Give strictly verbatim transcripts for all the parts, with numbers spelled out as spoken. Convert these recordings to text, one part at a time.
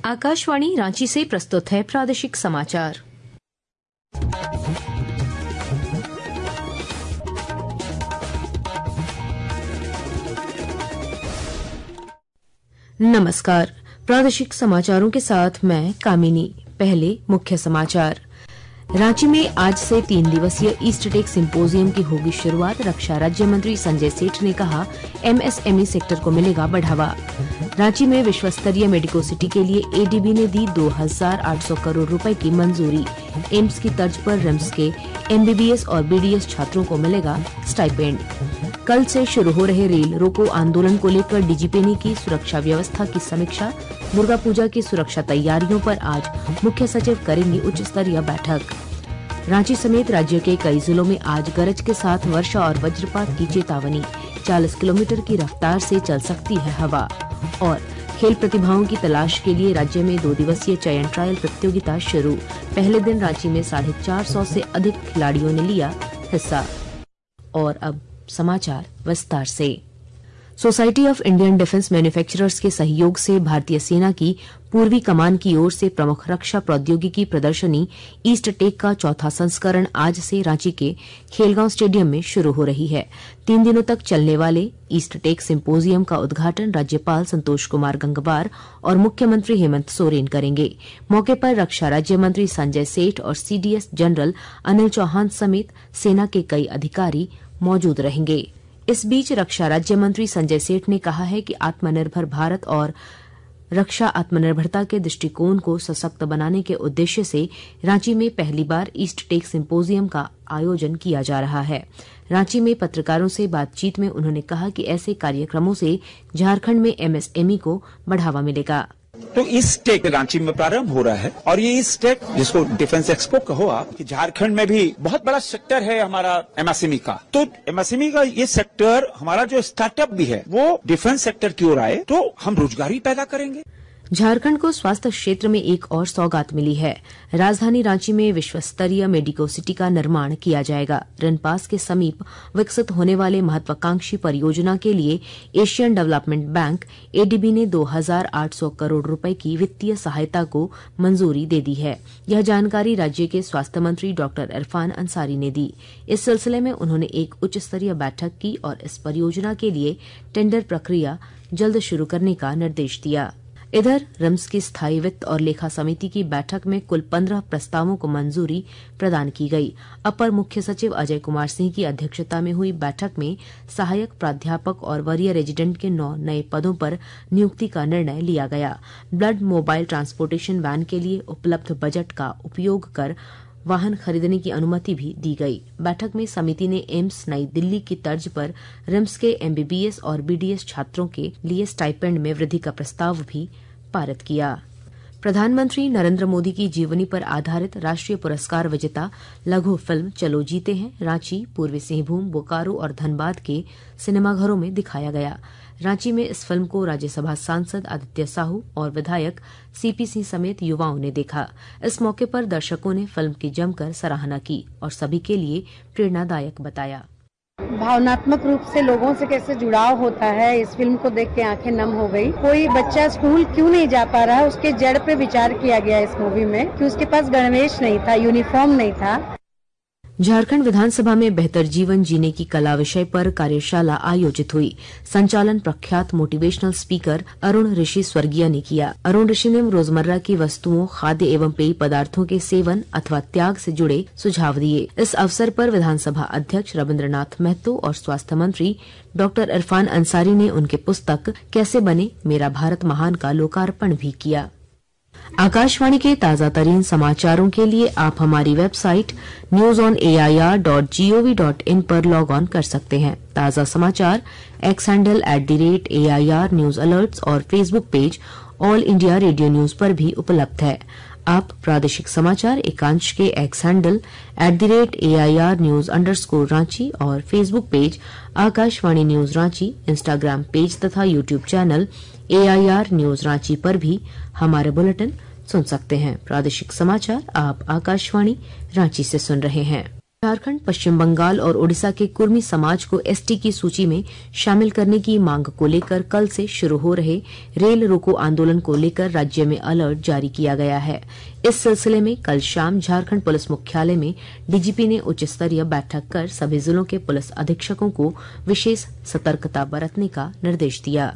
आकाशवाणी रांची से प्रस्तुत है प्रादेशिक समाचार। नमस्कार, प्रादेशिक समाचारों के साथ मैं कामिनी। पहले मुख्य समाचार। रांची में आज से तीन दिवसीय ईस्ट टेक सिंपोजियम की होगी शुरुआत। रक्षा राज्य मंत्री संजय सेठ ने कहा, एमएसएमई सेक्टर को मिलेगा बढ़ावा। रांची में विश्व स्तरीय मेडिको सिटी के लिए एडीबी ने दी दो हजार आठ सौ करोड़ रुपए की मंजूरी। एम्स की तर्ज पर रिम्स के एमबीबीएस और बीडीएस छात्रों को मिलेगा स्टाइपेंड। कल से शुरू हो रहे रेल रोको आंदोलन को लेकर डीजीपी ने की सुरक्षा व्यवस्था की समीक्षा। दुर्गा पूजा की सुरक्षा तैयारियों पर आज मुख्य सचिव करेंगे उच्च स्तरीय बैठक। रांची समेत राज्य के कई जिलों में आज गरज के साथ वर्षा और वज्रपात की चेतावनी। चालीस किलोमीटर की रफ्तार से चल सकती है हवा। और खेल प्रतिभाओं की तलाश के लिए राज्य में दो दिवसीय चयन ट्रायल प्रतियोगिता शुरू। पहले दिन रांची में साढ़े चार सौ से अधिक खिलाड़ियों ने लिया हिस्सा। और अब समाचार विस्तार से। Society of Indian defence manufacturers के सहयोग से भारतीय सेना की पूर्वी कमान की ओर से प्रमुख रक्षा प्रौद्योगिकी प्रदर्शनी ईस्ट टेक का चौथा संस्करण आज से रांची के खेलगांव स्टेडियम में शुरू हो रही है। तीन दिनों तक चलने वाले ईस्ट टेक सिंपोजियम का उद्घाटन राज्यपाल संतोष कुमार गंगवार और मुख्यमंत्री हेमंत सोरेन करेंगे। मौके पर रक्षा राज्य मंत्री संजय सेठ और सीडीएस जनरल अनिल चौहान समेत सेना के कई अधिकारी मौजूद रहेंगे। इस बीच रक्षा राज्य मंत्री संजय सेठ ने कहा है कि आत्मनिर्भर भारत और रक्षा आत्मनिर्भरता के दृष्टिकोण को सशक्त बनाने के उद्देश्य से रांची में पहली बार ईस्ट टेक सिंपोजियम का आयोजन किया जा रहा है। रांची में पत्रकारों से बातचीत में उन्होंने कहा कि ऐसे कार्यक्रमों से झारखंड में एमएसएमई को बढ़ावा मिलेगा। तो इस टेक रांची में प्रारंभ हो रहा है और ये इस टेक जिसको डिफेंस एक्सपो कहो आप, कि झारखंड में भी बहुत बड़ा सेक्टर है हमारा एमएसएमई का। तो एमएसएमई का ये सेक्टर हमारा जो स्टार्टअप भी है वो डिफेंस सेक्टर की ओर आए तो हम रोजगारी पैदा करेंगे। झारखंड को स्वास्थ्य क्षेत्र में एक और सौगात मिली है। राजधानी रांची में विश्व स्तरीय मेडिको सिटी का निर्माण किया जाएगा। रनपास के समीप विकसित होने वाले महत्वाकांक्षी परियोजना के लिए एशियन डेवलपमेंट बैंक एडीबी ने दो हजार आठ सौ करोड़ रुपए की वित्तीय सहायता को मंजूरी दे दी है। यह जानकारी राज्य के स्वास्थ्य मंत्री डॉक्टर इरफान अंसारी ने दी। इस सिलसिले में उन्होंने एक उच्च स्तरीय बैठक की और इस परियोजना के लिए टेंडर प्रक्रिया जल्द शुरू करने का निर्देश दिया। इधर रिम्स की स्थायी वित्त और लेखा समिति की बैठक में कुल पंद्रह प्रस्तावों को मंजूरी प्रदान की गई। अपर मुख्य सचिव अजय कुमार सिंह की अध्यक्षता में हुई बैठक में सहायक प्राध्यापक और वरीय रेजिडेंट के नौ नए पदों पर नियुक्ति का निर्णय लिया गया। ब्लड मोबाइल ट्रांसपोर्टेशन वैन के लिए उपलब्ध बजट का उपयोग कर वाहन खरीदने की अनुमति भी दी गई। बैठक में समिति ने एम्स नई दिल्ली की तर्ज पर रिम्स के एमबीबीएस और बीडीएस छात्रों के लिए स्टाइपेंड में वृद्धि का प्रस्ताव भी पारित किया। प्रधानमंत्री नरेंद्र मोदी की जीवनी पर आधारित राष्ट्रीय पुरस्कार विजेता लघु फिल्म चलो जीते हैं रांची, पूर्वी सिंहभूम, बोकारो और धनबाद के सिनेमाघरों में दिखाया गया। रांची में इस फिल्म को राज्यसभा सांसद आदित्य साहू और विधायक सीपी सिंह समेत युवाओं ने देखा। इस मौके पर दर्शकों ने फिल्म की जमकर सराहना की और सभी के लिए प्रेरणादायक बताया। भावनात्मक रूप से लोगों से कैसे जुड़ाव होता है, इस फिल्म को देख के आंखें नम हो गई। कोई बच्चा स्कूल क्यों नहीं जा पा रहा है, उसके जड़ पे विचार किया गया इस मूवी में कि उसके पास गणवेश नहीं था, यूनिफॉर्म नहीं था। झारखंड विधानसभा में बेहतर जीवन जीने की कला विषय पर कार्यशाला आयोजित हुई। संचालन प्रख्यात मोटिवेशनल स्पीकर अरुण ऋषि स्वर्गीय ने किया। अरुण ऋषि ने रोजमर्रा की वस्तुओं, खाद्य एवं पेय पदार्थों के सेवन अथवा त्याग से जुड़े सुझाव दिए। इस अवसर पर विधानसभा अध्यक्ष रविन्द्रनाथ महतो और स्वास्थ्य मंत्री डॉक्टर इरफान अंसारी ने उनके पुस्तक कैसे बने मेरा भारत महान का लोकार्पण भी किया। आकाशवाणी के ताजा तरीन समाचारों के लिए आप हमारी website news on A I R dot G O V dot in पर लॉग ऑन कर सकते हैं। ताजा समाचार X handle at the rate A I R news alerts और Facebook page All India Radio news पर भी उपलब्ध है। आप प्रादेशिक समाचार एकांश के X handle at the rate A I R news underscore Ranchi और Facebook page Akashvani news Ranchi, Instagram page तथा YouTube channel A I R news Ranchi पर भी हमारे बुलेटिन सुन सकते हैं। प्रादेशिक समाचार आप आकाशवाणी रांची से सुन रहे हैं। झारखंड, पश्चिम बंगाल और ओडिशा के कुर्मी समाज को एसटी की सूची में शामिल करने की मांग को लेकर कल से शुरू हो रहे रेल रोको आंदोलन को लेकर राज्य में अलर्ट जारी किया गया है। इस सिलसिले में कल शाम झारखंड पुलिस मुख्यालय में डीजीपी ने उच्च स्तरीय बैठक कर सभी जिलों के पुलिस अधीक्षकों को विशेष सतर्कता बरतने का निर्देश दिया।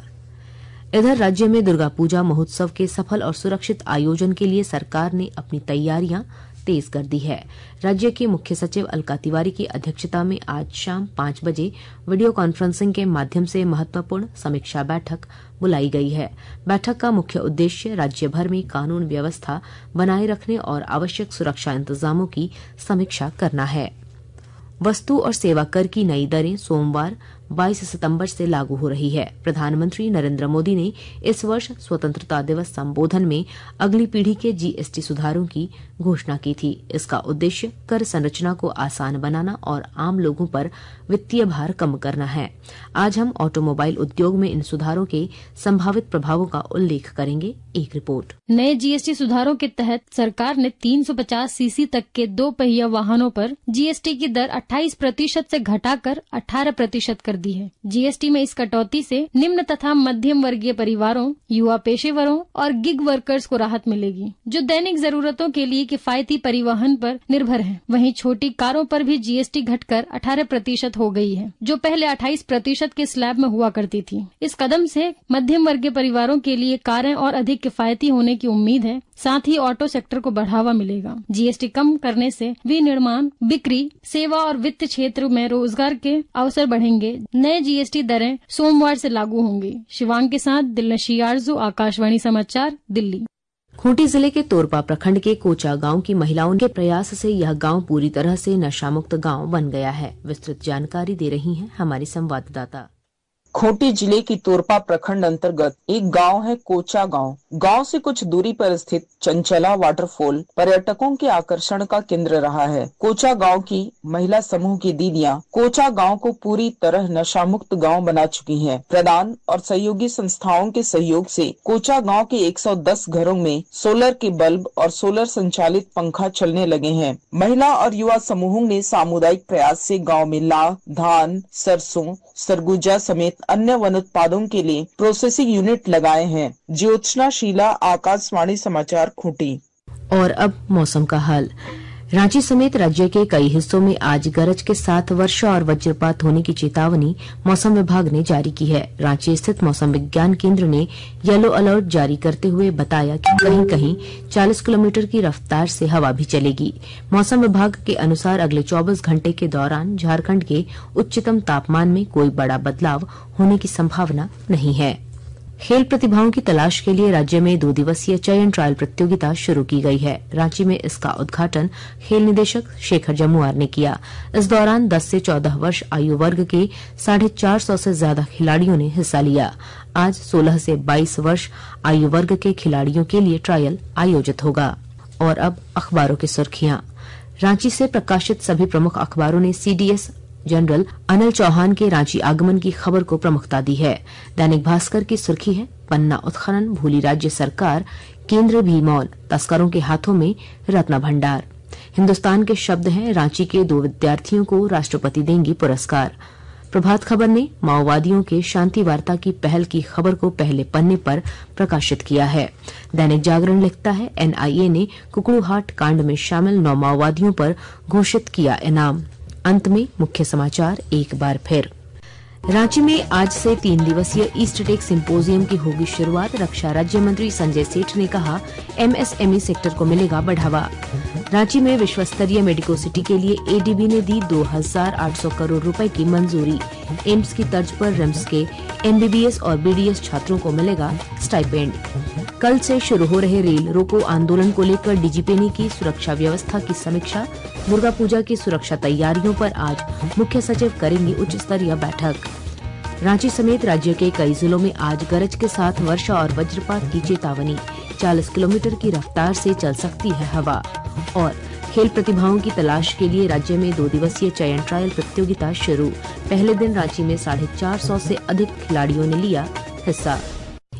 इधर राज्य में दुर्गा पूजा महोत्सव के सफल और सुरक्षित आयोजन के लिए सरकार ने अपनी तैयारियां तेज कर दी है। राज्य के मुख्य सचिव अलका तिवारी की अध्यक्षता में आज शाम पांच बजे वीडियो कॉन्फ्रेंसिंग के माध्यम से महत्वपूर्ण समीक्षा बैठक बुलाई गई है। बैठक का मुख्य उद्देश्य राज्य भर में कानून व्यवस्था बनाए रखने और आवश्यक सुरक्षा इंतजामों की समीक्षा करना है। वस्तु और सेवा कर की नई दरें सोमवार बाईस सितंबर से लागू हो रही है। प्रधानमंत्री नरेंद्र मोदी ने इस वर्ष स्वतंत्रता दिवस संबोधन में अगली पीढ़ी के जीएसटी सुधारों की घोषणा की थी। इसका उद्देश्य कर संरचना को आसान बनाना और आम लोगों पर वित्तीय भार कम करना है। आज हम ऑटोमोबाइल उद्योग में इन सुधारों के संभावित प्रभावों का उल्लेख करेंगे। एक रिपोर्ट। नए जीएसटी सुधारों के तहत सरकार ने तीन सौ पचास सीसी तक के दो पहिया वाहनों पर जीएसटी की दर अट्ठाईस प्रतिशत से घटाकर अठारह प्रतिशत कर दी है। जीएसटी में इस कटौती से निम्न तथा मध्यम वर्गीय परिवारों, युवा पेशेवरों और गिग वर्कर्स को राहत मिलेगी, जो दैनिक जरूरतों के लिए किफायती परिवहन पर निर्भर हैं। वहीं छोटी कारों पर भी जीएसटी घटकर अठारह प्रतिशत हो गई है, जो पहले अट्ठाईस प्रतिशत के स्लैब में हुआ करती थी। इस कदम से मध्यम वर्गीय परिवारों के लिए कारें और अधिक किफायती होने की उम्मीद है। साथ ही ऑटो सेक्टर को बढ़ावा मिलेगा। जीएसटी कम करने से विनिर्माण, बिक्री, सेवा और वित्त क्षेत्र में रोजगार के अवसर बढ़ेंगे। नए जीएसटी दरें सोमवार से लागू होंगी। शिवांग के साथ दिलनशी आरजू, आकाशवाणी समाचार, दिल्ली। खूंटी जिले के तोरपा प्रखंड के कोचा गांव की महिलाओं के प्रयास से यह गांव पूरी तरह से नशामुक्त गांव बन गया है। विस्तृत जानकारी दे रही हैं हमारी संवाददाता। खूंटी जिले की तोरपा प्रखंड अंतर्गत एक गांव है कोचा गांव। गांव से कुछ दूरी पर स्थित चंचला वाटरफॉल पर्यटकों के आकर्षण का केंद्र रहा है। कोचा गांव की महिला समूह की दीदियां कोचा गांव को पूरी तरह नशा मुक्त गांव बना चुकी हैं। प्रदान और सहयोगी संस्थाओं के सहयोग से कोचा गांव के एक सौ दस घरों में सोलर के बल्ब और सोलर संचालित पंखा चलने लगे हैं। महिला और युवा समूहों ने सामुदायिक प्रयास से गाँव में लाख, धान, सरसों, सरगुजा समेत अन्य वन उत्पादों के लिए प्रोसेसिंग यूनिट लगाए हैं। ज्योत्सना शीला, आकाशवाणी समाचार, खूंटी। और अब मौसम का हाल। रांची समेत राज्य के कई हिस्सों में आज गरज के साथ वर्षा और वज्रपात होने की चेतावनी मौसम विभाग ने जारी की है। रांची स्थित मौसम विज्ञान केंद्र ने येलो अलर्ट जारी करते हुए बताया कि कहीं कहीं चालीस किलोमीटर की रफ्तार से हवा भी चलेगी। मौसम विभाग के अनुसार अगले चौबीस घंटे के दौरान झारखंड के उच्चतम तापमान में कोई बड़ा बदलाव होने की संभावना नहीं है। खेल प्रतिभाओं की तलाश के लिए राज्य में दो दिवसीय चयन ट्रायल प्रतियोगिता शुरू की गई है। रांची में इसका उद्घाटन खेल निदेशक शेखर जमुआर ने किया। इस दौरान दस से चौदह वर्ष आयु वर्ग के साढ़े चार सौ से ज्यादा खिलाड़ियों ने हिस्सा लिया। आज सोलह से बाईस वर्ष आयु वर्ग के खिलाड़ियों के लिए ट्रायल आयोजित होगा। और अब अखबारों की सुर्खियां। रांची से प्रकाशित सभी प्रमुख अखबारों ने सीडीएस जनरल अनिल चौहान के रांची आगमन की खबर को प्रमुखता दी है। दैनिक भास्कर की सुर्खी है, पन्ना उत्खनन भूली राज्य सरकार, केंद्र भी मौन, तस्करों के हाथों में रत्न भंडार। हिन्दुस्तान के शब्द हैं, रांची के दो विद्यार्थियों को राष्ट्रपति देंगी पुरस्कार। प्रभात खबर ने माओवादियों के शांति वार्ता की पहल की खबर को पहले पन्ने पर प्रकाशित किया है। दैनिक जागरण लिखता है, एनआईए ने कुकड़ूहाट कांड में शामिल नौ माओवादियों पर घोषित किया इनाम। अंत में मुख्य समाचार एक बार फिर। रांची में आज से तीन दिवसीय ईस्ट टेक सिंपोजियम की होगी शुरुआत। रक्षा राज्य मंत्री संजय सेठ ने कहा, एमएसएमई सेक्टर को मिलेगा बढ़ावा। रांची में विश्व स्तरीय मेडिको सिटी के लिए एडीबी ने दी दो हजार आठ सौ करोड़ रुपए की मंजूरी। एम्स की तर्ज पर रिम्स के एमबीबीएस और बीडीएस छात्रों को मिलेगा स्टाइपेंड। कल से शुरू हो रहे रेल रोको आंदोलन को लेकर डीजीपी ने की सुरक्षा व्यवस्था की समीक्षा। दुर्गा पूजा की सुरक्षा तैयारियों पर आज मुख्य सचिव करेंगे उच्च स्तरीय बैठक। रांची समेत राज्य के कई जिलों में आज गरज के साथ वर्षा और वज्रपात की चेतावनी। चालीस किलोमीटर की रफ्तार से चल सकती है हवा। और खेल प्रतिभाओं की तलाश के लिए राज्य में दो दिवसीय चयन ट्रायल प्रतियोगिता शुरू। पहले दिन रांची में साढ़े चार सौ से अधिक खिलाड़ियों ने लिया हिस्सा।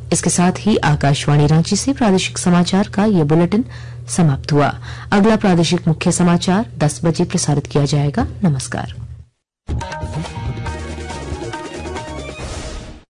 इसके साथ ही आकाशवाणी रांची से प्रादेशिक समाचार का ये बुलेटिन समाप्त हुआ। अगला प्रादेशिक मुख्य समाचार दस बजे प्रसारित किया जाएगा। नमस्कार।